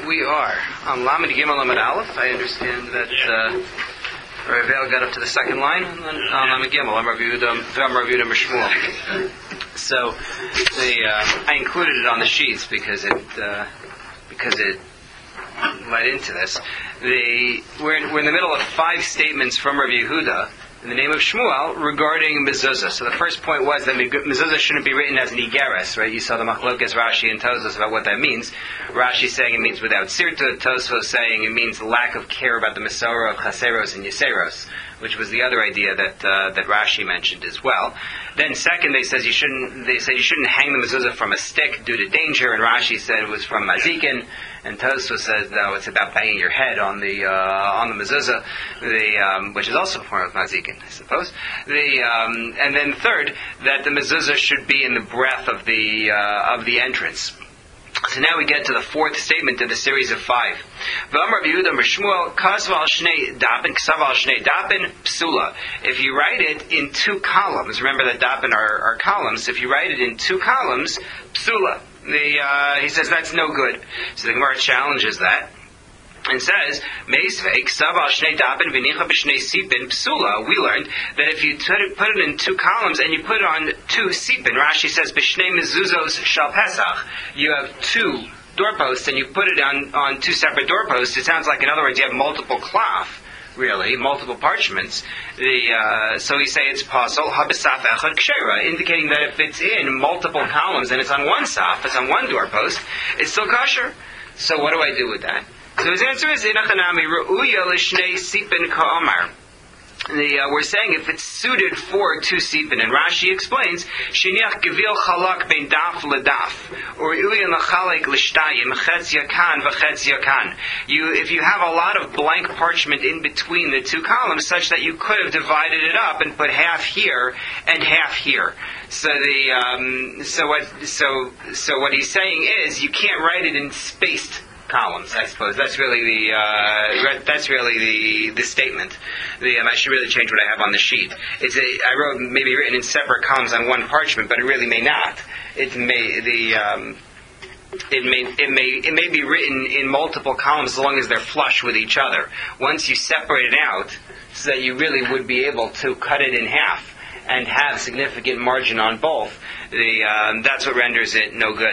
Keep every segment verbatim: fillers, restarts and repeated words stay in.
we are on Lamed Gimel Lamed Aleph. I understand that uh, Ravel got up to the second line on Lamed Gimel. I'm Rav Yehuda Mishmuel. So the uh, I included it on the sheets because it uh, because it led into this. The we're in, we're in the middle of five statements from Rav Yehuda in the name of Shmuel regarding mezuzah. So the first point was that mezuzah shouldn't be written as an igeres, right? You saw the machlokes Rashi and Tosfos about what that means. Rashi saying it means without sirta, Tosfos saying it means lack of care about the mesorah of chaseros and yeseros, which was the other idea that uh, that Rashi mentioned as well. Then second, they says you shouldn't. They said you shouldn't hang the mezuzah from a stick due to danger, and Rashi said it was from mazikin. And Tosfos says no, it's about banging your head on the uh, on the mezuzah, the um, which is also a form of mazikin, I suppose. The um, and then third, that the mezuzah should be in the breadth of the uh, of the entrance. So now we get to the fourth statement in the series of five. If you write it in two columns, remember that dapin are, are columns. If you write it in two columns, psula. The uh, he says that's no good. So the Gemara challenges that and says, psula. We learned that if you put it in two columns and you put it on two sipin, Rashi says, b'shnei mezuzos shal pesach. You have two doorposts and you put it on, on two separate doorposts. It sounds like, in other words, you have multiple cloth, really, multiple parchments. The uh, so we say it's pasul habesaf echad kshera, indicating that if it's in multiple columns and it's on one saf, it's on one doorpost, it's still kosher. So what do I do with that? So his answer is inachanami ru'uya l'shnei sipin ka'amar. The, uh, we're saying if it's suited for two sipin, and Rashi explains sheniach gevil chalak bein daf ledaf, or uyan lachalek l'shtayim chetz yakan v'chetz yakan. You, if you have a lot of blank parchment in between the two columns, such that you could have divided it up and put half here and half here. So the um, so what so so what he's saying is you can't write it in spaced columns, I suppose. That's really the uh, that's really the the statement. The, um, I should really change what I have on the sheet. It's a, I wrote maybe written in separate columns on one parchment, but it really may not. It may the um, it may it may it may be written in multiple columns as long as they're flush with each other. Once you separate it out, so that you really would be able to cut it in half and have significant margin on both, the um, that's what renders it no good.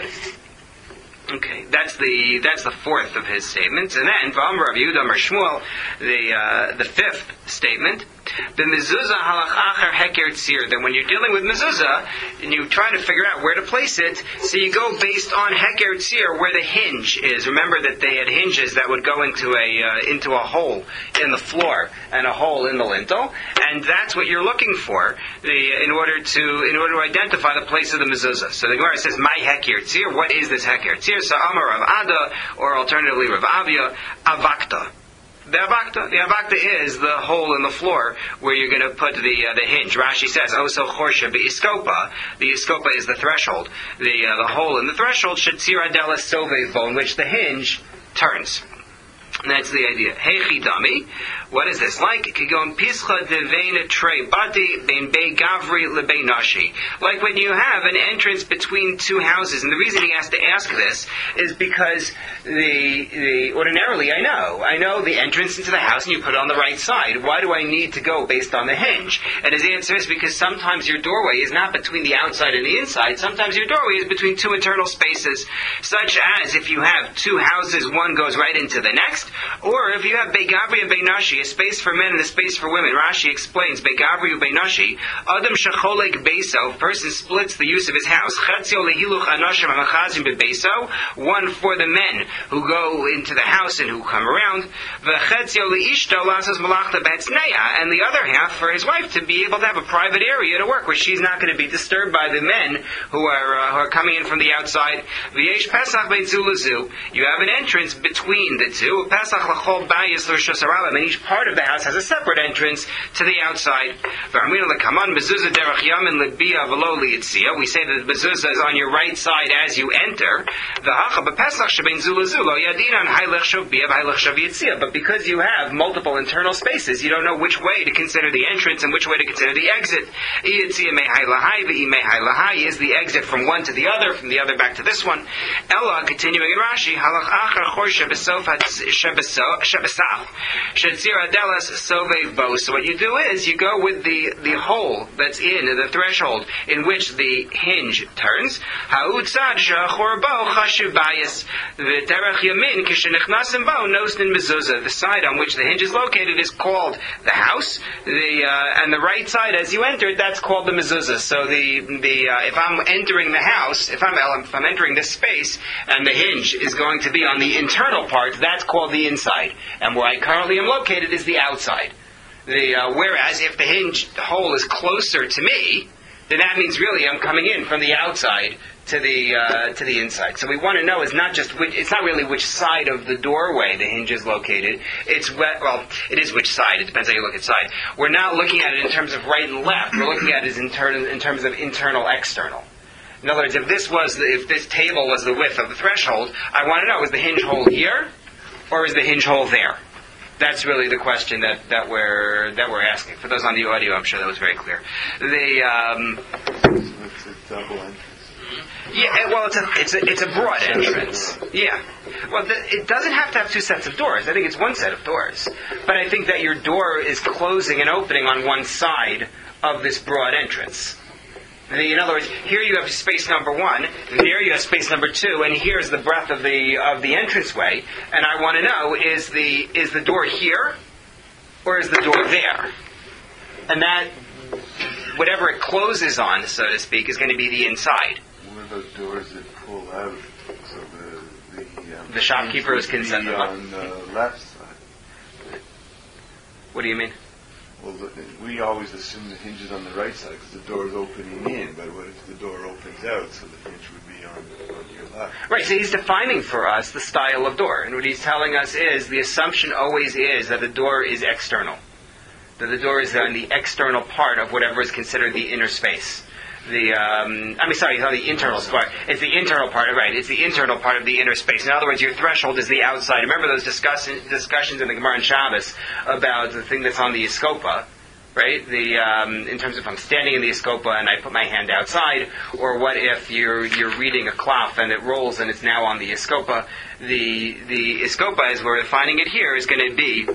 Okay, that's the that's the fourth of his statements, and then V'amar Rav Yehuda Amar Shmuel, the uh, the fifth statement, the mezuzah halach acher heker tzir. That when you're dealing with mezuzah and you try to figure out where to place it, so you go based on heker tzir, where the hinge is. Remember that they had hinges that would go into a uh, into a hole in the floor and a hole in the lintel, and that's what you're looking for the in order to in order to identify the place of the mezuzah. So the Gemara says, "My heker tzir." What is this heker tzir? So Amar Rav Ada, or alternatively Rav Avia, avakta. The avakta, the avakta is the hole in the floor where you're going to put the uh, the hinge. Rashi says, "Oso chorsha be'iskopa." The iskopa is the threshold. The uh, the hole in the threshold should tzira sovevo, in which the hinge turns. And that's the idea. Hechi dami. What is this like? It could go in pischa devein trei bati bein bei gavri lebei nashi. Like when you have an entrance between two houses, and the reason he has to ask this is because the the ordinarily I know I know the entrance into the house, and you put it on the right side. Why do I need to go based on the hinge? And his answer is because sometimes your doorway is not between the outside and the inside. Sometimes your doorway is between two internal spaces, such as if you have two houses, one goes right into the next, or if you have bei gavri and bei nashi, a space for men and a space for women. Rashi explains, Begavri ubeinashi, Adam shacholek beiso, person splits the use of his house. Chatzio lehiluch anashim hamachazim bebeiso, one for the men who go into the house and who come around. V'chatzio leishto lasas malachta betzneya, and the other half for his wife to be able to have a private area to work where she's not going to be disturbed by the men who are uh, who are coming in from the outside. V'yesh pesach beitzulazu, you have an entrance between the two. And each part of the house has a separate entrance to the outside. We say that the mezuzah is on your right side as you enter. But because you have multiple internal spaces, you don't know which way to consider the entrance and which way to consider the exit. Is the exit from one to the other, from the other back to this one. Ella, continuing in Rashi, so what you do is you go with the, the hole that's in, the threshold, in which the hinge turns. The side on which the hinge is located is called the house, the uh, and the right side as you enter it, that's called the mezuzah. So the the uh, if I'm entering the house, if I'm if I'm entering this space, and the hinge is going to be on the internal part, that's called the inside, and where I currently am located is the outside. The uh, whereas if the hinge hole is closer to me, then that means really I'm coming in from the outside to the uh, to the inside. So we want to know is not just which, it's not really which side of the doorway the hinge is located. It's well, it is which side. It depends how you look at side. We're not looking at it in terms of right and left. We're looking at it in, ter- in terms of internal external. In other words, if this was the, if this table was the width of the threshold, I want to know is the hinge hole here or is the hinge hole there? That's really the question that, that we're that we're asking. For those on the audio, I'm sure that was very clear. The um, it's a double entrance. Yeah, well, it's a it's a it's a broad entrance. Yeah. Well, the, it doesn't have to have two sets of doors. I think it's one set of doors. But I think that your door is closing and opening on one side of this broad entrance. The, in other words, here you have space number one, there you have space number two, and here's the breadth of the of the entranceway. And I want to know is the is the door here, or is the door there? And that, whatever it closes on, so to speak, is going to be the inside. One of those doors that pull out, so the the, um, the shopkeepers can set them up on the left side. What do you mean? Well, the, we always assume the hinge is on the right side because the door is opening in. But what if the door opens out, so the hinge would be on, on your left? Right. So he's defining for us the style of door, and what he's telling us is the assumption always is that the door is external. That the door is on the external part of whatever is considered the inner space. The, um, I mean, sorry, it's not the internal part. It's the internal part, right? It's the internal part of the inner space. In other words, your threshold is the outside. Remember those discuss- discussions in the Gemara and Shabbos about the thing that's on the Escopa, right? The, um, in terms of if I'm standing in the Escopa and I put my hand outside, or what if you're you're reading a cloth and it rolls and it's now on the Escopa? The the Escopa, as we're defining it here, is going to be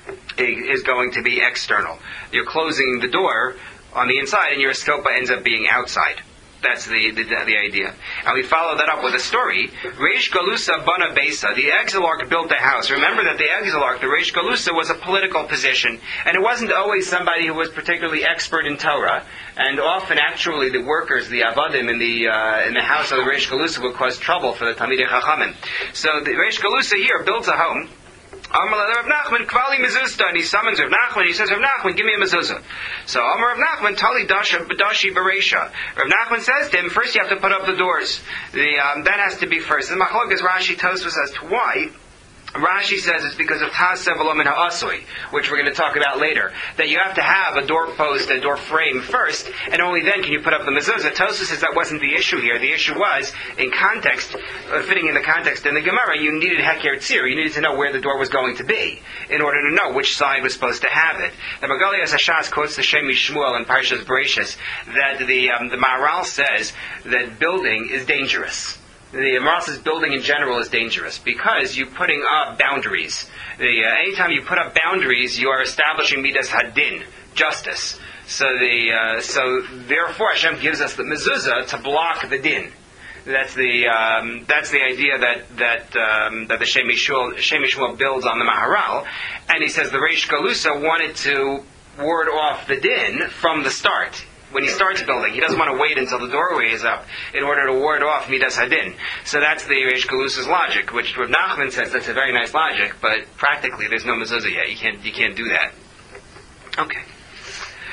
is going to be external. You're closing the door on the inside, and your escopa ends up being outside. That's the, the the idea. And we follow that up with a story. Reish Galusa Bana Besa, the exilarch built a house. Remember that the exilarch, the Reish Galusa, was a political position, and it wasn't always somebody who was particularly expert in Torah. And often, actually, the workers, the avadim in the uh, in the house of the Reish Galusa would cause trouble for the Talmidei Chachamim. So the Reish Galusa here builds a home. Amar Rav Nachman, Kvali mezuzah, and he summons Rav Nachman, he says, Rav Nachman, give me a mezuzah. So Amar Rav Nachman, Tali Dasha Badashi Beresha. Rav Nachman says to him, first you have to put up the doors. The um, that has to be first. The Machlokes Rashi Tosfos as to why. Rashi says it's because of Tas Sevolom and Ha'asui, which we're going to talk about later. That you have to have a doorpost, a door frame first, and only then can you put up the mezuzah. Tosfos says that wasn't the issue here. The issue was, in context, uh, fitting in the context in the Gemara, you needed Heker Tzir. You needed to know where the door was going to be, in order to know which side was supposed to have it. The Megalias Hashas quotes the Shem Shmuel in Parshas Bereshis, that the, um, the Maharal says that building is dangerous. The Maharal says building in general is dangerous because you're putting up boundaries. The, uh, anytime you put up boundaries, you are establishing midas hadin, justice. So the uh, so therefore Hashem gives us the mezuzah to block the din. That's the um, that's the idea that that um, that the Shem Shmuel builds on the Maharal, and he says the Reish Galusa wanted to ward off the din from the start. When he starts building, he doesn't want to wait until the doorway is up in order to ward off Midas Hadin. So that's the Reish Galusa's logic, which Rav Nachman says that's a very nice logic, but practically there's no mezuzah yet. You can't you can't do that. Okay.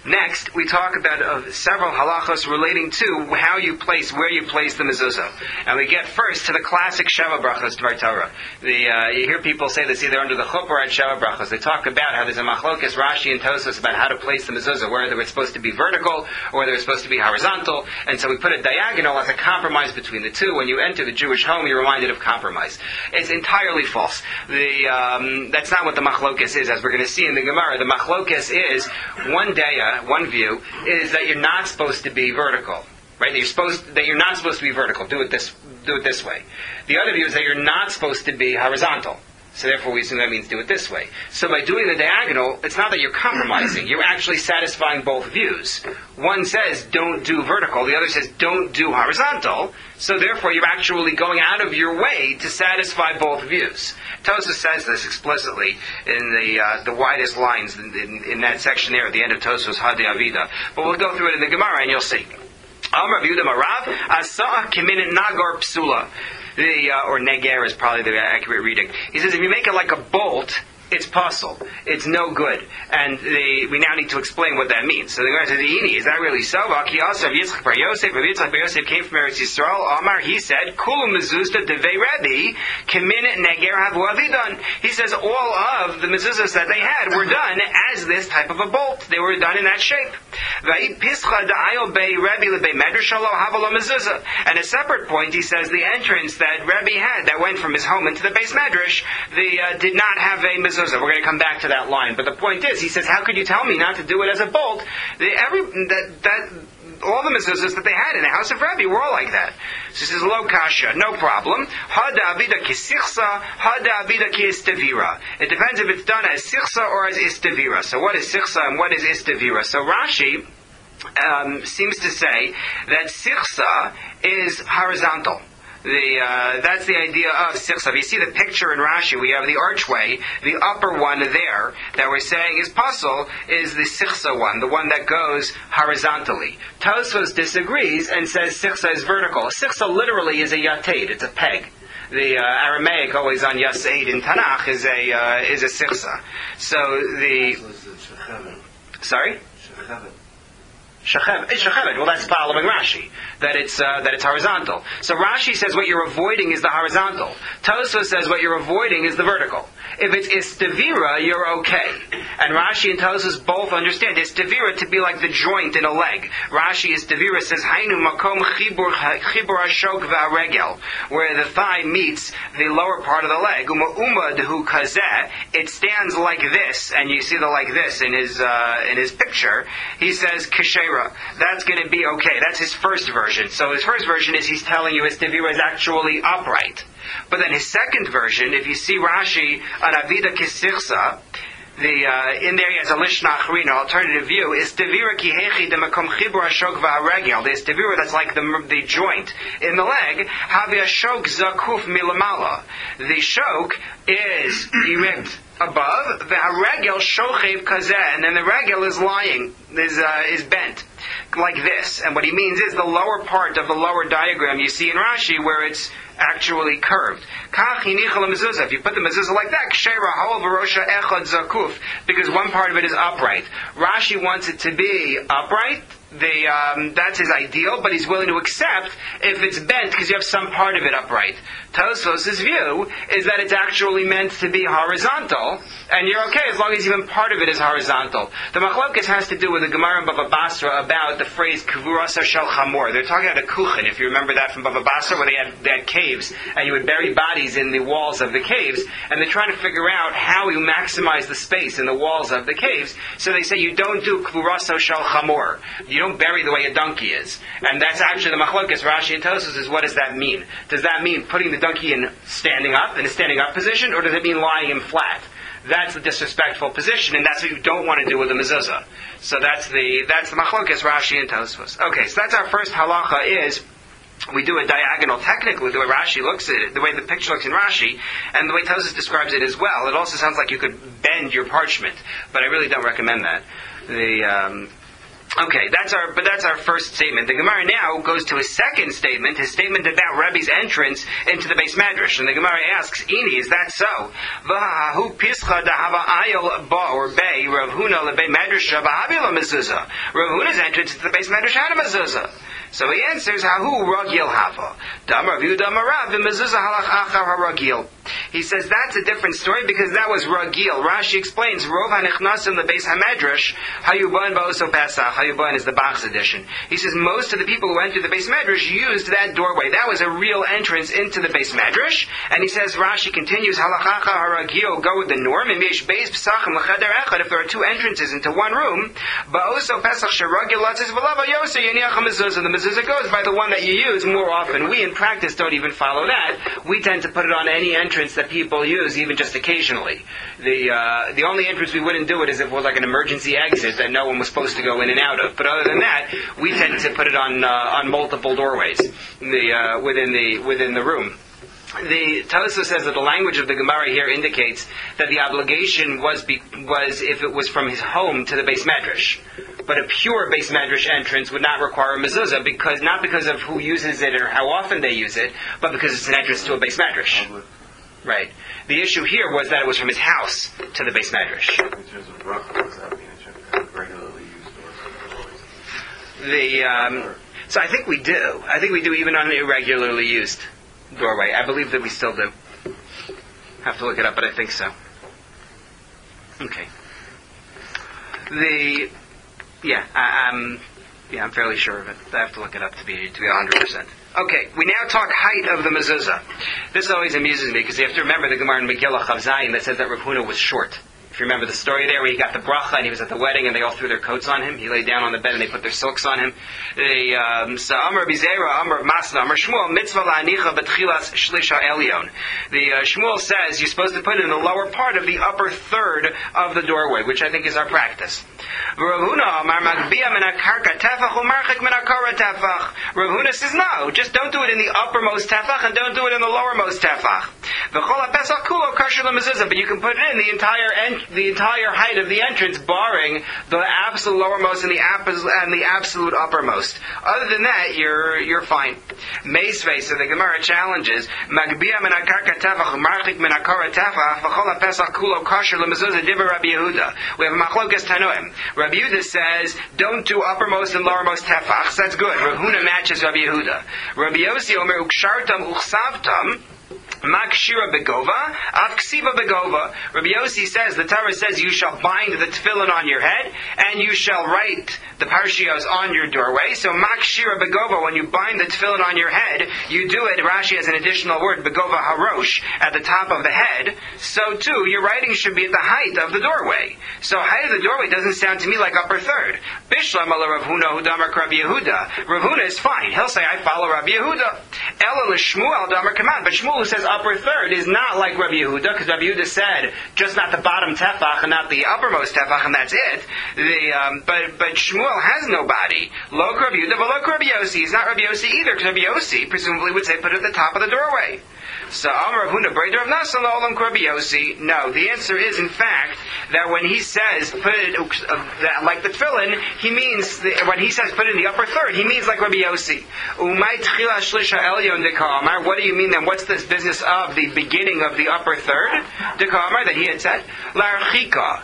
Next, we talk about uh, several halachos relating to how you place, where you place the mezuzah. And we get first to the classic Sheva Brachos Dvar Torah. The, uh, you hear people say this either under the chuppah or at Sheva Brachos. They talk about how there's a machlokas, Rashi and Tosfos, about how to place the mezuzah, whether it's supposed to be vertical or whether it's supposed to be horizontal. And so we put a diagonal as a compromise between the two. When you enter the Jewish home, you're reminded of compromise. It's entirely false. The, um, that's not what the machlokas is, as we're going to see in the Gemara. The machlokas is one day. One view is that you're not supposed to be vertical, right? That you're supposed that you're not supposed to be vertical. Do it this do it this way. The other view is that you're not supposed to be horizontal. So therefore, we assume that means do it this way. So by doing the diagonal, it's not that you're compromising. You're actually satisfying both views. One says don't do vertical. The other says don't do horizontal. So therefore, you're actually going out of your way to satisfy both views. Tosfos says this explicitly in the uh, the widest lines in, in, in that section there at the end of Tosfos Hadi Avida. But we'll go through it in the Gemara and you'll see. Amar Yehuda Marav Asa Kimin Nagor Psula. The, uh, or neger is probably the accurate reading. He says if you make it like a bolt, it's puzzle. It's no good. And the, we now need to explain what that means. So the Gemara says, is that really so? Ki also Yitzchak bar Yosef, Rav Yitzchak bar Yosef came from Eretz Yisrael. Amar, he said, Kulu mezuzah devei Rebbe, kemin neger havu avidan. He says all of the mezuzahs that they had were done as this type of a bolt. They were done in that shape. And a separate point, he says, the entrance that Rebbe had that went from his home into the base medrash, the uh, did not have a mezuzah. We're going to come back to that line. But the point is, he says, how could you tell me not to do it as a bolt? The, every, that, that, all the mezuzahs that they had in the house of Rebbe were all like that. So he says, lo kasha, no problem. Hada avida ki sichsa, hada avida ki istavira. It depends if it's done as sichsa or as istavira. So what is sichsa and what is istavira? So Rashi um, seems to say that sichsa is horizontal. The, uh, that's the idea of sichsa. If you see the picture in Rashi, we have the archway. The upper one there that we're saying is pasul is the sichsa one, the one that goes horizontally. Tosfos disagrees and says sichsa is vertical. Sichsa literally is a yated. It's a peg. The uh, Aramaic always on yaseid in Tanakh is a uh, is a sichsa. So the sorry. Shechevet. It's shechevet. Well, that's following Rashi. That it's uh, that it's horizontal. So Rashi says what you're avoiding is the horizontal. Tosfos says what you're avoiding is the vertical. If it's istavira, you're okay. And Rashi and Tosfos both understand istavira to be like the joint in a leg. Rashi istavira says hainu makom chibur chibur hashok va'regel, where the thigh meets the lower part of the leg. Uma umad hu kazeh. It stands like this, and you see the like this in his uh, in his picture. He says kasher. That's going to be okay. That's his first version. So his first version is he's telling you his tivira is actually upright. But then his second version, if you see Rashi on Avida Kisichsa, the uh, in there he has a Lishna Acharina, alternative view, is tivira ki hechi de makom chibur hashok va'aregel. There's tivira that's like the, the joint in the leg. Havi hashok zakuf milamala. The shok is erect above, the regel shochev kazeh, and then the regel is lying, is uh, is bent like this. And what he means is the lower part of the lower diagram you see in Rashi where it's actually curved. If you put the mezuzah like that, because one part of it is upright. Rashi wants it to be upright. The, um, that's his ideal, but he's willing to accept if it's bent because you have some part of it upright. Tosfos' view is that it's actually meant to be horizontal, and you're okay as long as even part of it is horizontal. The machlokas has to do with the Gemara in Bava Basra about the phrase kavurasa shel chamor. They're talking about a kuchen, if you remember that from Bava Basra, where they had, they had caves, and you would bury bodies in the walls of the caves, and they're trying to figure out how you maximize the space in the walls of the caves. So they say you don't do kavurasa shel chamor. You don't bury the way a donkey is. And that's actually the machlokas, Rashi and Tosfos, is what does that mean? Does that mean putting the donkey in standing up, in a standing up position, or does it mean lying him flat? That's the disrespectful position, and that's what you don't want to do with a mezuzah. So that's the that's the machlokas, Rashi and Tosfos. Okay, so that's our first halacha is we do a diagonal technically, the way Rashi looks at it, the way the picture looks in Rashi, and the way Tosfos describes it as well. It also sounds like you could bend your parchment, but I really don't recommend that. The... Um, Okay, that's our, but that's our first statement. The Gemara now goes to his second statement, his statement about Rebbe's entrance into the base medrash. And the Gemara asks, Ini, is that so? V'hahu pischa dahava ayel ba or bay, Rav Huna lebe medrash shabahabila mezuzah. Rav Huna's entrance into the base medrash had a mezuzah. So he answers, Hahu ragil hava. Damar v'yu damarav v'mezuzah halach achar haragil. He says that's a different story because that was ragil. Rashi explains, Rov hanichnasim the base hamedrash, hayuban ba'oso pesach. Hayuban is the Bach's edition. He says most of the people who went to the base medrash used that doorway. That was a real entrance into the base medrash. And he says, Rashi continues, halachacha haragil, go with the norm. And yesh beis pesachim l'cheder echad, if there are two entrances into one room, ba'oso pesach sheragil latzis v'lava yosa yeniach ha-mezuzah. The mezuzah goes by the one that you use more often. We in practice don't even follow that. We tend to put it on any entrance that people use, even just occasionally. The uh, the only entrance we wouldn't do it is if it was like an emergency exit that no one was supposed to go in and out of. But other than that, we tend to put it on uh, on multiple doorways the uh, within the within the room. The Tosa says that the language of the Gemara here indicates that the obligation was be, was if it was from his home to the base medrash. But a pure base medrash entrance would not require a mezuzah, because not because of who uses it or how often they use it, but because it's an entrance to a base medrash. Right. The issue here was that it was from his house to the base medrash. In terms of bracha, does that mean it's regularly used or The um, so I think we do. I think we do even on an irregularly used doorway. I believe that we still do. Have to look it up, but I think so. Okay. The yeah, I, I'm yeah, I'm fairly sure of it. I have to look it up to be to be a hundred percent. Okay, we now talk height of the mezuzah. This always amuses me because you have to remember the Gemara in Megillah Chav Zayin that says that Rav Huna was short. If you remember the story there where he got the bracha and he was at the wedding and they all threw their coats on him. He lay down on the bed and they put their silks on him. They, um, so Amar Bizera, Amar Masna, Amar Shmuel, Mitzvah la'anicha betchilas shlisha elyon. The uh, Shmuel says you're supposed to put it in the lower part of the upper third of the doorway, which I think is our practice. Rav Huna, Amar Magbia min hakarka tefach u'marchik min hakara tefach. Rav Huna says no, just don't do it in the uppermost tefach and don't do it in the lowermost tefach. V'chol ha'pesach kulo kasher l'mezuzah, but you can put it in the entire end the entire height of the entrance, barring the absolute lowermost and the, and the absolute uppermost. Other than that, you're you're fine. Meisvei, so the Gemara challenges, Magbia min hakarka tefach, marchik min hakara tefach, v'chol ha'pesach kulo kasher l'mezuzah diva Rabbi Yehuda. We have a machlokas tanoim. Rabbi Yehuda says, don't do uppermost and lowermost tefachs. That's good. Rav Huna matches Rabbi Yehuda. Rabbi Yossi omer ukshartam uchsavtam, Makshira begova, av ksiva begova. Rabbi Yossi says, the Torah says, you shall bind the tefillin on your head, and you shall write the parshios on your doorway. So makshira begova, when you bind the tefillin on your head, you do it, Rashi has an additional word, begova harosh, at the top of the head. So too, your writing should be at the height of the doorway. So height of the doorway doesn't sound to me like upper third. Bishlam ala Rav Huna hudamar Rabbi Yehuda. Rav Huna is fine. He'll say, I follow Rabbi Yehuda. Ela l'shmuel damar kaman. But Shmuel, who says upper third, is not like Rabbi Yehuda, because Rabbi Yehuda said just not the bottom tefach and not the uppermost tefach, and that's it. The, um, but but Shmuel has no body. Lo Rabbi Yehuda, but lo Rabbi Yossi. He's not Rabbi Yossi either, because Rabbi Yossi presumably would say put it at the top of the doorway. So Amar Rav Huna Breder of Nasa Olam Rabbi Yossi. No, the answer is in fact that when he says put it uh, that, like the tefillin, he means the, when he says put it in the upper third, he means like Rabbi Yossi. Umay tchila shlisha elyon dekamar. What do you mean then? What's this business of the beginning of the upper third dekamar that he had said? Larchika.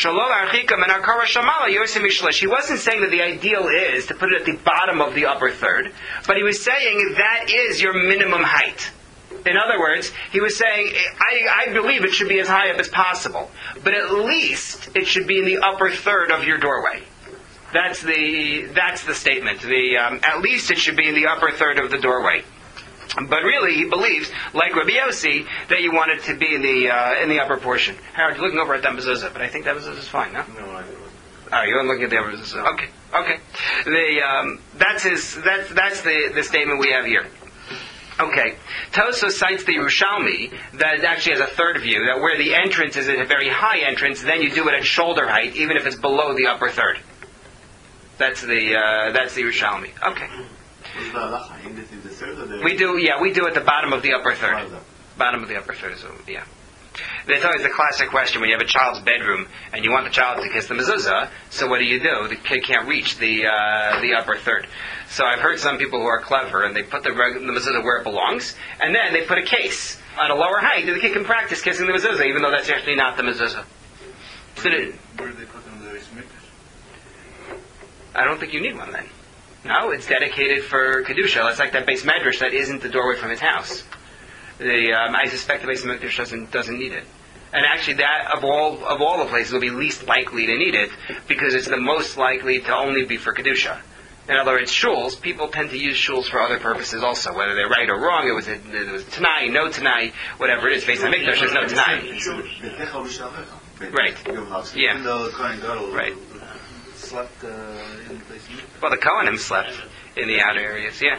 He wasn't saying that the ideal is to put it at the bottom of the upper third, but he was saying that is your minimum height. In other words, he was saying, I, I believe it should be as high up as possible, but at least it should be in the upper third of your doorway. That's the that's the statement. The um, at least it should be in the upper third of the doorway. But really, he believes, like Rabbi Yossi, that you want it to be in the uh, in the upper portion. Harold, you're looking over at that mezuzah, but I think that mezuzah is fine, no? No, I don't. Oh, you're looking at the upper mezuzah. Okay, okay. The um, that's his that's that's the, the statement we have here. Okay. Tosos cites the Yerushalmi that actually has a third view, that where the entrance is at a very high entrance, then you do it at shoulder height, even if it's below the upper third. That's the uh, that's the Yerushalmi. Okay. We do, yeah, we do at the bottom of the upper third. Bottom of the upper third, so yeah. It's always the classic question when you have a child's bedroom and you want the child to kiss the mezuzah. So what do you do? The kid can't reach the uh, the upper third. So I've heard some people who are clever and they put the, reg- the mezuzah where it belongs, and then they put a case on a lower height, and the kid can practice kissing the mezuzah, even though that's actually not the mezuzah. So Where, where do they put them in the Beis Mikdash? I don't think you need one then. No, it's dedicated for Kedusha. It's like that base medrash that isn't the doorway from his house. The, um, I suspect the base medrash doesn't doesn't need it. And actually, that of all of all the places will be least likely to need it because it's the most likely to only be for Kedusha. In other words, shuls, people tend to use shuls for other purposes also, whether they're right or wrong. It was a, it was Tanai, no Tanai, whatever it is. Based on Mikdash, there's no Tanai. Right. Yeah. Right. Slept uh, in the Beis Mikdash. Well, the Kohanim slept in the outer areas, yeah.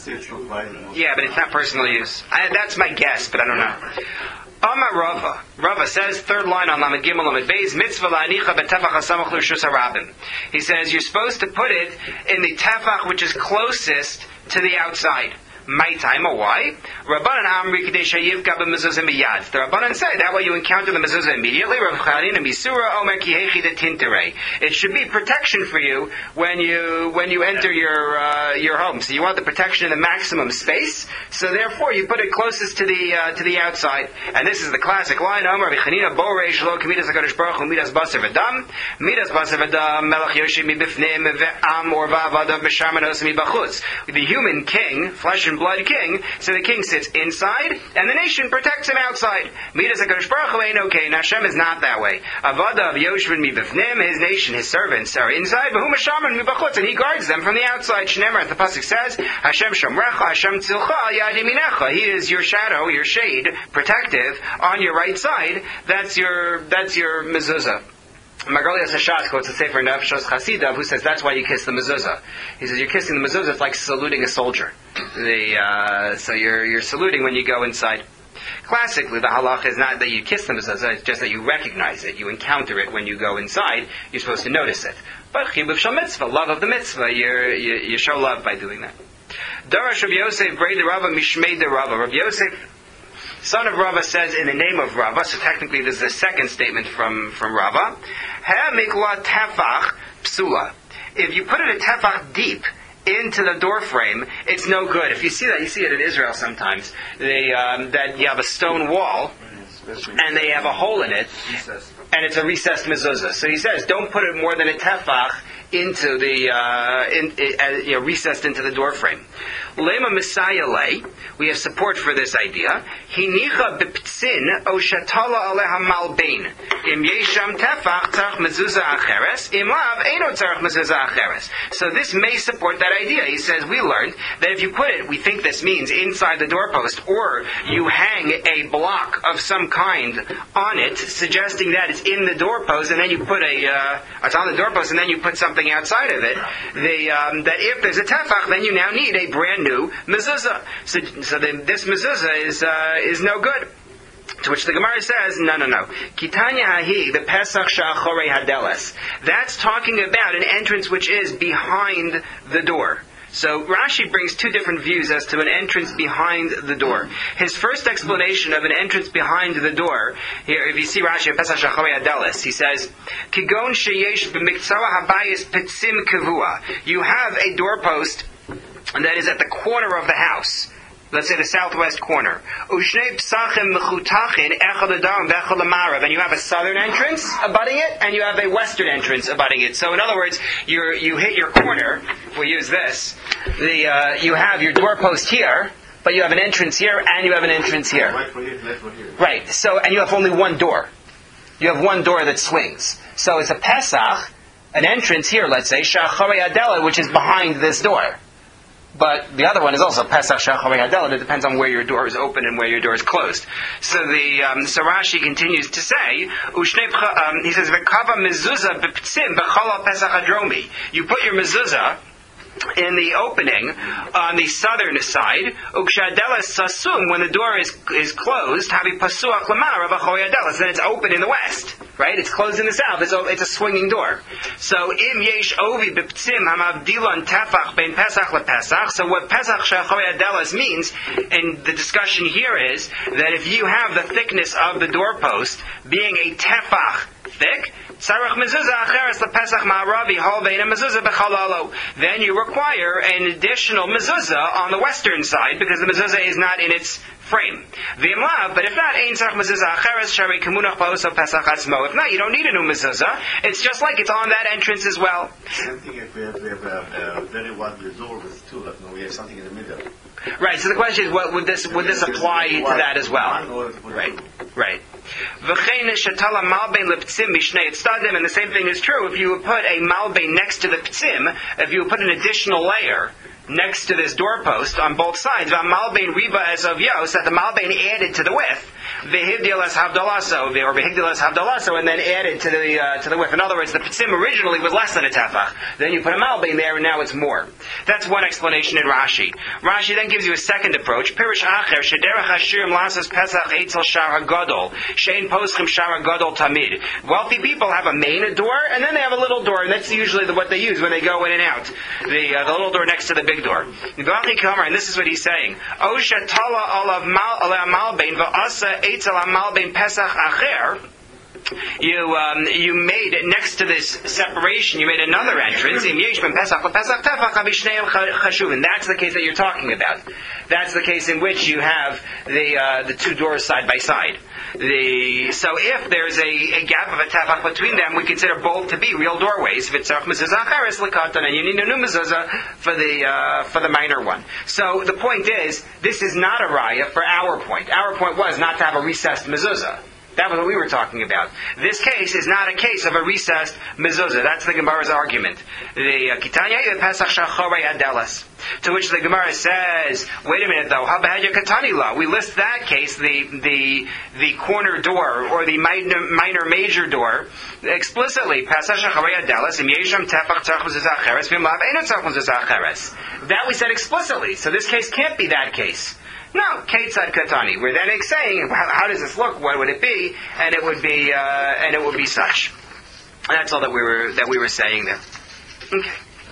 Yeah, but it's not personal use. I, that's my guess, but I don't know. Amar Rava. Rava says, third line on Lamed Gimel Lamed Beis, mitzvah la'anicha betefach hasamach l'rshus harabim. He says you're supposed to put it in the tefach which is closest to the outside. My time, or why? Rabbanan Amri Kadesh Yivka b'mezuzah miyad. The Rabbanan say that way you encounter the mezuzah immediately. Rav Chanin and Misura Omer Ki Hechi de Tintere. It should be protection for you when you when you enter your uh, your home. So you want the protection in the maximum space. So therefore you put it closest to the uh, to the outside. And this is the classic line. Omer Vichanina Bo Reish Lo Kamidas Hakadosh Baruch Hu Midas Basar V'Dam Midas Basar V'Dam Melech Yoshim Mibifnim Ve'am or Va'Vadav B'Shamanos Mibachutz. The human king, flesh and blood king, so the king sits inside, and the nation protects him outside. Midas HaKadosh Baruch Hu ain't okay. Hashem is not that way. Avadav Yoshvin Mibifnim, his nation, his servants are inside, V'hu Meshaman Mibachutz, and he guards them from the outside. Shneimar, the pasuk says, Hashem Shomrecha, Hashem Tzilcha, Yad Yaminecha. He is your shadow, your shade, protective on your right side. That's your that's your mezuzah. Margolius Hashat quotes a Sefer Nefshos Chasidav who says that's why you kiss the mezuzah. He says you're kissing the mezuzah, it's like saluting a soldier. The, uh, so you're you're saluting when you go inside. Classically, the halach is not that you kiss the mezuzah, it's just that you recognize it. You encounter it when you go inside. You're supposed to notice it. But chibuv shel mitzvah, love of the mitzvah, you're, you you show love by doing that. Darash Rav Yosef, Brei de Rava, Mishmei de Rava. Rav Yosef, son of Rava, says in the name of Rava, so technically this is the second statement from, from Rava, Ha mikla tefach psula. If you put it a tefach deep into the door frame, it's no good. If you see that, you see it in Israel sometimes, they, um, that you have a stone wall, and they have a hole in it, and it's a recessed mezuzah. So he says, don't put it more than a tefach into the, uh, in, uh, you know, recessed into the door frame. Lema Messiah lay, we have support for this idea. Hinicha b'ptzin o shatala aleha malbein. Im yesham tefach tzarech mezuzah acheres. Im lav eino tzarech mezuzah acheres. So this may support that idea. He says we learned that if you put it, we think this means inside the doorpost, or you hang a block of some kind on it, suggesting that it's in the doorpost, and then you put a, uh, it's on the doorpost, and then you put something outside of it. The, um, that if there's a tefach, then you now need a brand new mezuzah. So, so then this mezuzah is uh, is no good. To which the Gemara says, no, no, no. Kitanya hahi, the Pesach sha'achorei hadeles. That's talking about an entrance which is behind the door. So Rashi brings two different views as to an entrance behind the door. His first explanation of an entrance behind the door, here, if you see Rashi in Pesach Shachorei Adelis, he says, Kigon sheyesh b'miktzara habayis petzim kavua. You have a doorpost that is at the corner of the house. Let's say the southwest corner. Ushnei psachim mechutachin echad adam v'echad amarav. And you have a southern entrance abutting it, and you have a western entrance abutting it. So in other words, you you hit your corner. If we use this, the uh, you have your doorpost here, but you have an entrance here, and you have an entrance here. Right for here, left for here. Right. So and you have only one door. You have one door that swings. So it's a Pesach, an entrance here. Let's say sha'acharei adela, which is behind this door. But the other one is also Pesach Shachorei Hadel. It depends on where your door is open and where your door is closed. So the um, so Rashi continues to say, Ushnei, um, he says, "V'kava mezuzah b'ptzim b'chol Pesach Hadromi." You put your mezuzah in the opening on the southern side. Ukshadela sasum, when the door is is closed, havi pasuach lamar of a choyadelas, then it's open in the west. Right? It's closed in the south. It's a, it's a swinging door. So, im yesh ovi b'ptzim hamavdilon tefach bein Pesach lePesach. So what Pesach she'achorei adelas means, and the discussion here is, that if you have the thickness of the doorpost being a tefach thick, tzarech mezuzah acheres lePesach ma'aravi hol ve'ena mezuzah b'chalalo. Then you require an additional mezuzah on the western side, because the mezuzah is not in its frame. V'imlav, but if not, ein tzarech mezuzah acheres shari kemunach ba'oso Pesach atzmo. If not, you don't need a new mezuzah. It's just like it's on that entrance as well. Same thing if we have, we have a, a very wide door with two, like no, we have something in the middle. Right. So the question is, what would this would this apply to that as well? Right. Right. V'chein shetala malbein leptzim mishnei etzadim, and the same thing is true if you would put a malbein next to the ptzim. If you would put an additional layer next to this doorpost on both sides, malbein riba as of yos, that the malbein added to the width, v'higdilas havdalaso, or v'higdilas havdalaso, and then added to the uh, to the width. In other words, the ptzim originally was less than a tefach. Then you put a malbein there, and now it's more. That's one explanation in Rashi. Rashi then gives you a second approach. Pirish acher shederach hashirim lasas pesach eitzel shar hagadol shein poschim shar hagadol tamid. Wealthy people have a main door, and then they have a little door, and that's usually the, what they use when they go in and out. The uh, the little door next to the big door. And this is what he's saying. Osha tala olav malbein va'asa eitzel malbein pesach acher. You um, you made next to this separation, you made another entrance. In Yeshbin Pesach Pesach Tefach Abishneim Chashuvin. That's the case that you're talking about. That's the case in which you have the uh, the two doors side by side. The so if there's a, a gap of a tefach between them, we consider both to be real doorways. V'tzarech mezuzah acheres lekatan, and you need a new mezuzah for the uh, for the minor one. So the point is, this is not a raya for our point. Our point was not to have a recessed mezuzah. That was what we were talking about. This case is not a case of a recessed mezuzah. That's the Gemara's argument. The Kitanya Pesach Shachorei Adelas. To which the Gemara says, wait a minute though, Habahadya Katanila. We list that case, the the the corner door or the minor, minor major door, explicitly. Pesach Shachorei Adelas Im Yesham Tefach Tzarech Mezuzah Acheres V'Imlav Eino Tzarech Mezuzah Acheres. That we said explicitly. So this case can't be that case. No, Ketzad Katani. We're then saying, how, how does this look? What would it be? And it would be, uh, and it would be such. And that's all that we were that we were saying there. Okay.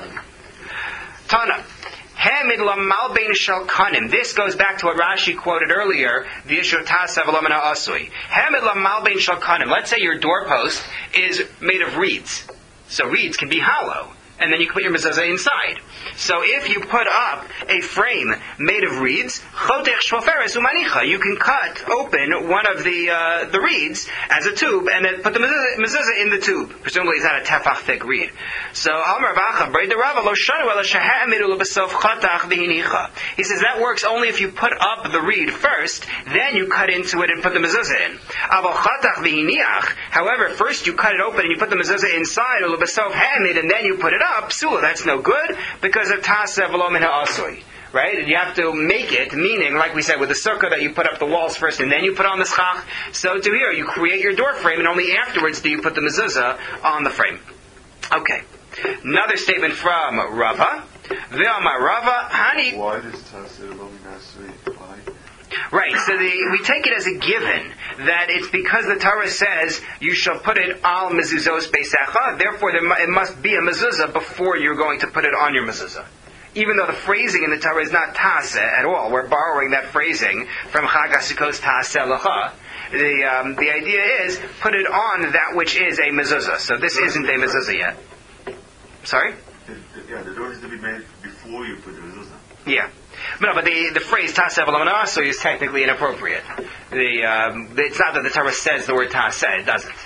Tana. Hamid lamalbein shel kanim. This goes back to what Rashi quoted earlier. The issue of tasav alomana asui. Hamid lamalbein shel kanim. Let's say your doorpost is made of reeds. So reeds can be hollow. And then you can put your mezuzah inside. So if you put up a frame made of reeds, chotech shvoferes umanicha, you can cut open one of the uh, the reeds as a tube, and then put the mezuzah, mezuzah in the tube. Presumably, it's not a tefach thick reed. So Amar Bacha Brei Rava lo shanu ela sheha'amidu lebesof chotach v'hinicha. He says that works only if you put up the reed first, then you cut into it and put the mezuzah in. Aval chotach v'hiniach. However, first you cut it open and you put the mezuzah inside, or lebesof ha'amid, and then you put it up. Psula, that's no good because of tasav v'lo min ha'asui. Right? And you have to make it, meaning, like we said, with the sukkah that you put up the walls first and then you put on the schach. So to here, you create your door frame and only afterwards do you put the mezuzah on the frame. Okay. Another statement from Rava. V'amar Rava, Hani. Why does tasav v'lo min ha'asui apply? Right, so the, we take it as a given that it's because the Torah says you shall put it al mezuzos beisecha, therefore there mu- it must be a mezuzah before you're going to put it on your mezuzah. Even though the phrasing in the Torah is not taseh at all, we're borrowing that phrasing from Chag HaSukkos taseh lecha. The, um, the idea is put it on that which is a mezuzah. So this isn't a mezuzah yet. Sorry? The, the, yeah, the door is to be made before you put the mezuzah. Yeah. No, but the, the phrase tasev alamanasui is technically inappropriate. The, um, it's not that the Torah says the word taseh, it doesn't.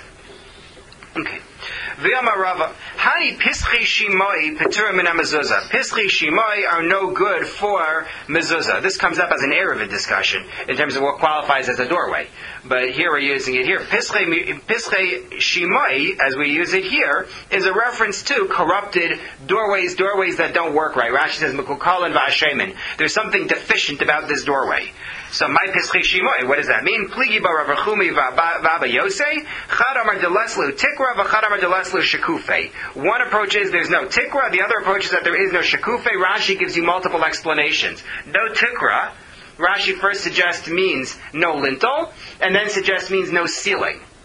Okay. V'yamar Rava, Hani pischi shimoi peturim min mezuzah. Pischi shimoi are no good for mezuzah. This comes up as an Eruvin discussion in terms of what qualifies as a doorway. But here we're using it here. Pischi shimoi, as we use it here, is a reference to corrupted doorways, doorways that don't work right. Rashi says, Mekukalan v'ashemin. There's something deficient about this doorway. So, my pischi shimoi, what does that mean? Pligi ba Rav Chumi v'aba yosei, chad amar deleslu tikra v'chad amar deleslu shekufe. One approach is there's no tikra, the other approach is that there is no shekufe. Rashi gives you multiple explanations. No tikra, Rashi first suggests means no lintel, and then suggests means no ceiling.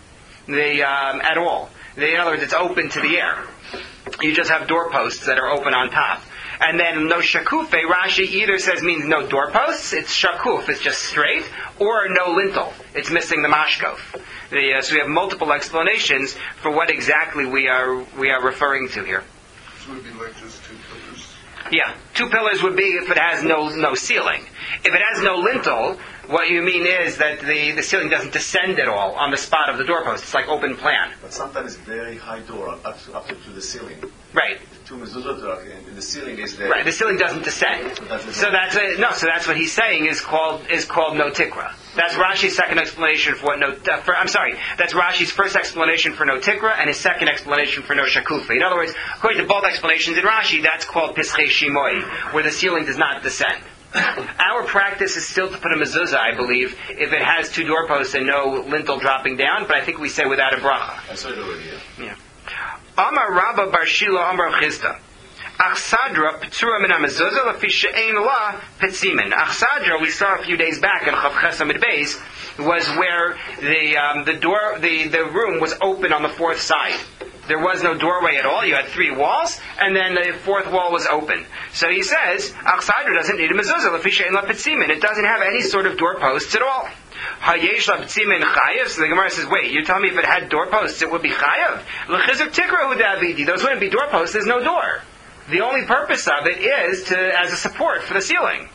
the um, at all. The, in other words, it's open to the air. You just have doorposts that are open on top. And then no shakufe, Rashi either says means no doorposts, it's shakuf, it's just straight, or no lintel, it's missing the mashkof. The, uh, so we have multiple explanations for what exactly we are we are referring to here. This would be like just two pillars. Yeah, two pillars would be if it has no no ceiling. If it has no lintel, what you mean is that the, the ceiling doesn't descend at all on the spot of the doorpost. It's like open plan. But sometimes very high door up to, up to the ceiling. Right. Two mezuzot, and the ceiling is there. Right. The ceiling doesn't descend. So that's, so that's a, no. So that's what he's saying is called is called no tikra. That's Rashi's second explanation for what no. Uh, for, I'm sorry. That's Rashi's first explanation for no tikra and his second explanation for no shakufa. In other words, according to both explanations in Rashi, that's called pischei shimoi, where the ceiling does not descend. Our practice is still to put a mezuzah, I believe, if it has two doorposts and no lintel dropping down, but I think we say without a bracha. I saw it already, yeah. Yeah. Amar Rabba Bar Shila Amar Chisda. Achsadra Petzura Min HaMezuzah Lefi She'ein La Petzimin. Achsadra, we saw a few days back in Chav Ches Amid Beis, was where the um, the door the, the room was open on the fourth side. There was no doorway at all. You had three walls, and then the fourth wall was open. So he says, Achsadra doesn't need a mezuzah, lefi she'ein la petzimin. It doesn't have any sort of doorposts at all. Hayesh la petzimin chayav. So the Gemara says, wait, you're telling me if it had doorposts, it would be chayav? L'chizuk tikrahu davidi. Those wouldn't be doorposts. There's no door. The only purpose of it is to as a support for the ceiling.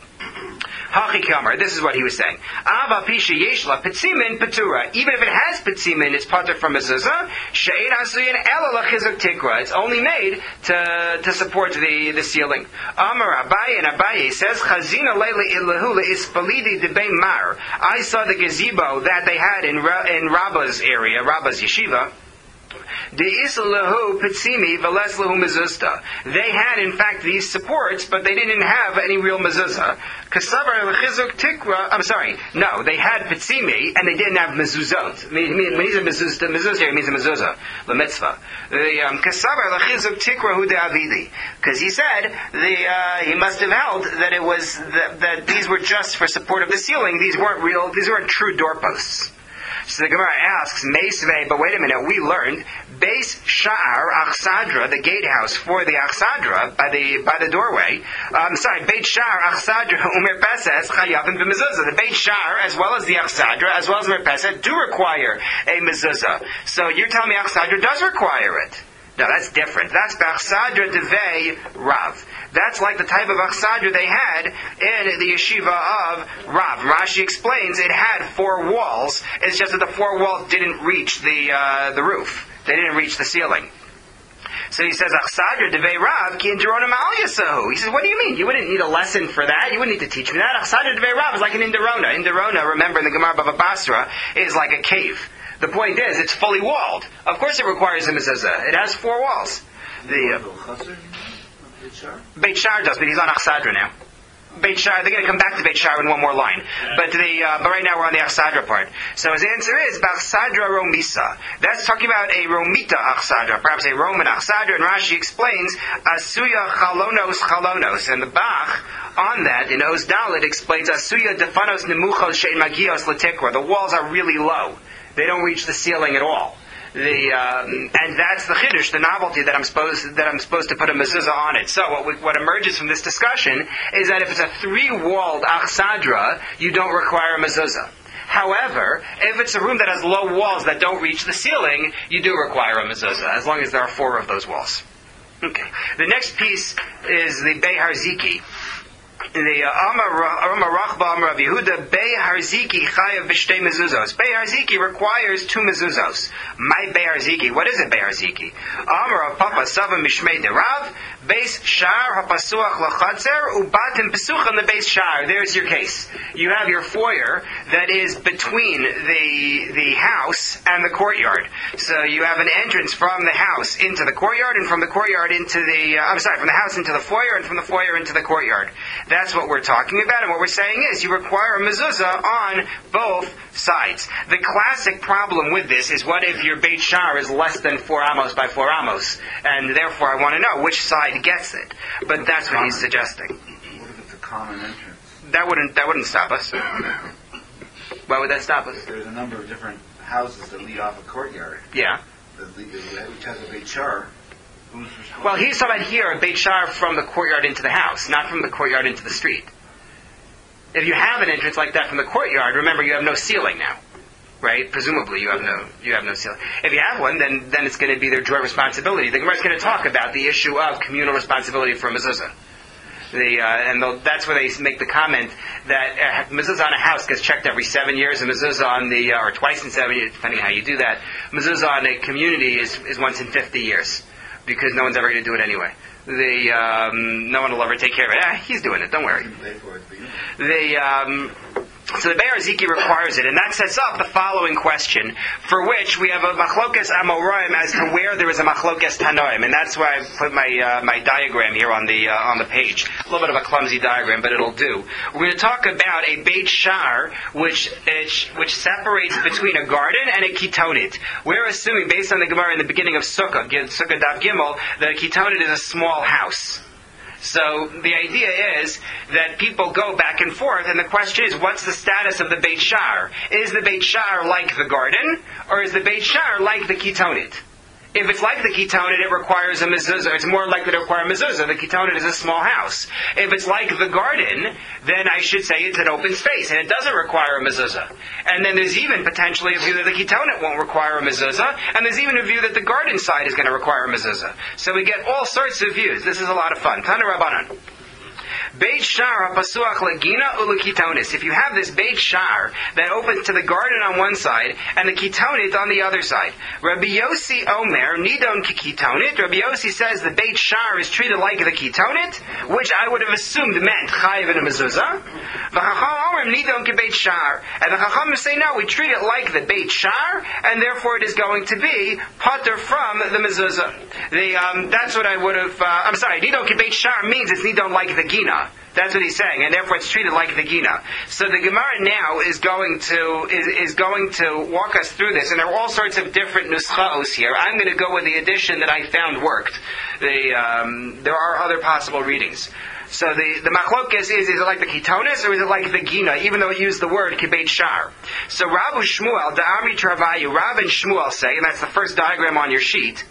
Hachi Kamar, this is what he was saying. Ava pisha yeshla petzimin petura. Even if it has petzimin, it's pater from mezuzah. She'ein hasuyin ela lachizuk tikra. It's only made to to support the, the ceiling. Amar Abaye, and Abaye says, Chazina leila illahu leispalidi debei mar. I saw the gazebo that they had in in Rabba's area, Rabba's yeshiva. They had, in fact, these supports, but they didn't have any real mezuzah. I'm sorry, no, they had pitzimi, and they didn't have mezuzot. When he said mezuzah, mezuzah, he means a mezuzah, the mitzvah. Because he said, the, uh, he must have held that it was, that, that these were just for support of the ceiling, these weren't real, these weren't true doorposts. So the Gemara asks, Meisvei, but wait a minute, we learned, Beis Sha'ar Achsadra, the gatehouse for the Achsadra, by the by the doorway, um, sorry, Beit Sha'ar Achsadra Umer Peses Chayavim B'mezuzah. The Beit Sha'ar, as well as the Achsadra, as well as Umer Peses, do require a mezuzah. So you're telling me Achsadra does require it. No, that's different. That's B'achsadra Devei Rav. That's like the type of achsadra they had in the yeshiva of Rav. Rashi explains it had four walls. It's just that the four walls didn't reach the uh, the roof. They didn't reach the ceiling. So he says, Achsadra devei Rav ki indirona ma'al yasahu. He says, what do you mean? You wouldn't need a lesson for that. You wouldn't need to teach me that. Achsadra devei Rav is like an indirona. Indirona, remember in the Gemara Bava Basra, is like a cave. The point is, it's fully walled. Of course it requires a mezuzah. It has four walls. The uh, Beit Shar does, but he's on Achsadra now. Beit Shar, they're going to come back to Beit Shar in one more line. But the uh, but right now we're on the Achsadra part. So his answer is Bachsadra Romisa. That's talking about a Romita Achsadra, perhaps a Roman Achsadra, and Rashi explains Asuya Chalonos Chalonos. And the Bach on that in Oz Dalet explains Asuya Defanos Nemuchos Shein Magios Latikra. The walls are really low. They don't reach the ceiling at all. The um, and that's the chiddush, the novelty that I'm supposed that I'm supposed to put a mezuzah on it. So what we, what emerges from this discussion is that if it's a three-walled achsadra, you don't require a mezuzah. However, if it's a room that has low walls that don't reach the ceiling, you do require a mezuzah, as long as there are four of those walls. Okay. The next piece is the Bei Harziki. The Amar Rachba Amar Rav Yehuda Bei Harziki Chayav B'Shtei Mezuzos. Bei Harziki requires two mezuzos. My Bei Harziki. What is it Bei Harziki? Amar Papa Sava Mishmei Derav Beis Shar Hapasuach Lachatzer Ubatim Pesucham the Beis Shar. There's your case. You have your foyer that is between the the house and the courtyard. So you have an entrance from the house into the courtyard, and from the courtyard into the uh, I'm sorry, from the house into the foyer, and from the foyer into the courtyard. That's what we're talking about, and what we're saying is you require a mezuzah on both sides. The classic problem with this is, what if your Beit Shar is less than four amos by four amos, and therefore I want to know which side gets it. But that's what he's suggesting. What if it's a common entrance? That wouldn't that wouldn't stop us. Why would that stop us? There's a number of different houses that lead off a courtyard, Yeah. the, the, which has a Beit Shar, who's responsible? Well, he's talking about here a Beit Shar from the courtyard into the house, not from the courtyard into the street. If you have an entrance like that from the courtyard, remember you have no ceiling now, right? Presumably you have no you have no ceiling. If you have one, then then it's going to be their joint responsibility. The Gemara is going to talk about the issue of communal responsibility for mezuzah. The, uh, and that's where they make the comment that uh, mezuzah on a house gets checked every seven years, and mezuzah on the, uh, or twice in seven years, depending on how you do that. Mezuzah on a community is, is once in fifty years, because no one's ever going to do it anyway. The, um, no one will ever take care of it. Ah, he's doing it, don't worry. The, um, so the Be'er Ziki requires it, and that sets up the following question, for which we have a machlokes amoraim as to where there is a machlokes tanoim, and that's why I put my uh, my diagram here on the uh, on the page. A little bit of a clumsy diagram, but it'll do. We're going to talk about a Beit Shar, which which separates between a garden and a kitonit. We're assuming, based on the Gemara in the beginning of Sukkah, Sukkah Daf Gimel, that a kitonit is a small house. So the idea is that people go back and forth, and the question is, what's the status of the Beit Shar? Is the Beit Shar like the garden, or is the Beit Shar like the kitonit? If it's like the kitonit, it requires a mezuzah. It's more likely to require a mezuzah. The kitonit is a small house. If it's like the garden, then I should say it's an open space, and it doesn't require a mezuzah. And then there's even potentially a view that the kitonit won't require a mezuzah, and there's even a view that the garden side is going to require a mezuzah. So we get all sorts of views. This is a lot of fun. Tana Rabbanan. Beit Shar hapasuach legina ulekitonis. If you have this Beit Shar that opens to the garden on one side and the kitonit on the other side, Rabbi Yossi Omer nidon kikitonit. Rabbi Yossi says the Beit Shar is treated like the kitonit, which I would have assumed meant chayiv and a mezuzah. V'chacham Omer nidon kibeit Shar, and the Chacham say no, we treat it like the Beit Shar, and therefore it is going to be pater from the mezuzah. The um, that's what I would have. Uh, I'm sorry, nidon kibeit Shar means it's nidon like the gina. That's what he's saying, and therefore it's treated like the Gina. So the Gemara now is going to is, is going to walk us through this, and there are all sorts of different nuschaos here. I'm going to go with the addition that I found worked. The, um, there are other possible readings. So the, the machlokes is, is it like the kitonis or is it like the gina, even though it used the word kibeit shar? So Rav Shmuel, the Amri Travayu, Rav and Shmuel say, and that's the first diagram on your sheet,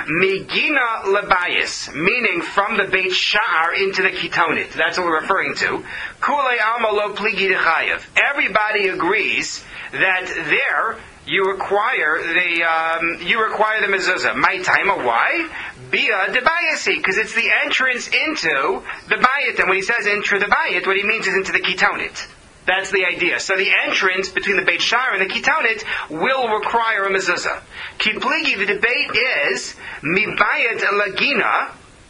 migina lebayis, meaning from the beit shar into the kitonit. That's what we're referring to. Kulei alma lo pligi dechayev. Everybody agrees that there you require the um, you require the mezuzah. My time, why? Bia de bayasi, because it's the entrance into the bayit. And when he says enter the bayit, what he means is into the kitonit. That's the idea. So the entrance between the Beit Shar and the kitonit will require a mezuzah. Kipligi, the debate is mibayit lagina.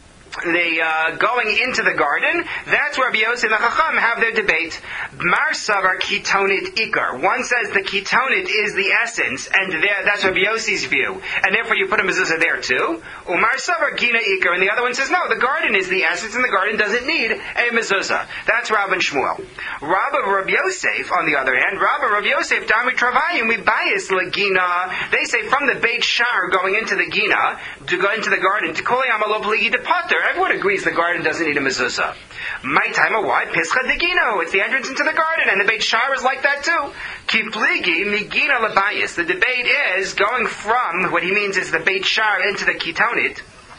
The uh, going into the garden, that's where Rabbi Yossi and the Chacham have their debate. Mar savar kitonit ikar. One says the kitonit is the essence, and there, that's Rabbi Yossi's view, and therefore you put a mezuzah there too. Umar savar gina ikar, and the other one says no, the garden is the essence, and the garden doesn't need a mezuzah. That's Rav and Shmuel. Rav of Rabbi Yosef, on the other hand, Rav of Rabbi Yosef, Dami Travayim, we bias legina. They say from the Beit Shar going into the gina to go into the garden to kol yamalo pligi de pater. Everyone agrees the garden doesn't need a mezuzah. My time, why? Pischa degino. It's the entrance into the garden, and the Beit Shar is like that too. Kipligi migina lebayis. The debate is going from what he means is the Beit Shar into the kitonit.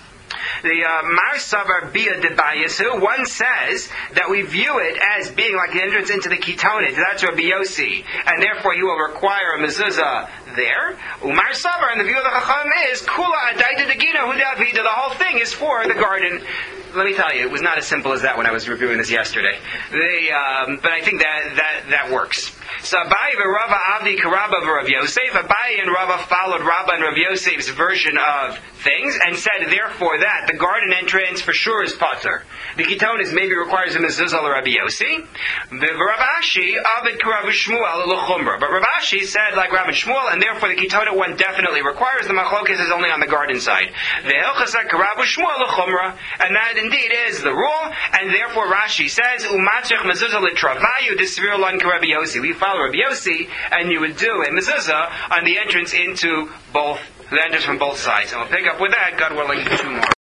The Mar Savar Bia de Bayasu, one says that we view it as being like the entrance into the kitonit. That's Rabbi Yossi, and therefore he will require a mezuzah there. Umar Savar, and the view of the Chacham is Kula Adaita Degina Hudavida. The whole thing is for the garden. Let me tell you, it was not as simple as that when I was reviewing this yesterday. They, um, but I think that that that works. So Abai v'Rava Avdi Karaba v'Rav Yosef. Abai and Rava followed Rabba and Rav Yosef's version of things and said, therefore, that the garden entrance for sure is pater. The kitonis maybe requires a mezuzah Rabbi Yossi. The Rav Ashi Aved Karav Shmuel l'chumra. But Rav Ashi said like Rav and Shmuel, and therefore the kitonit one definitely requires. The machlokes is only on the garden side. The Hilchasa Karav Shmuel l'chumra, and that indeed is the rule. And therefore Rashi says umatzich mezuzah l'travayu disvir lon Rabbi Yossi. We follow Rabbi Yossi, and you would do a mezuzah on the entrance into both, the entrance from both sides. And we'll pick up with that, God willing, two more.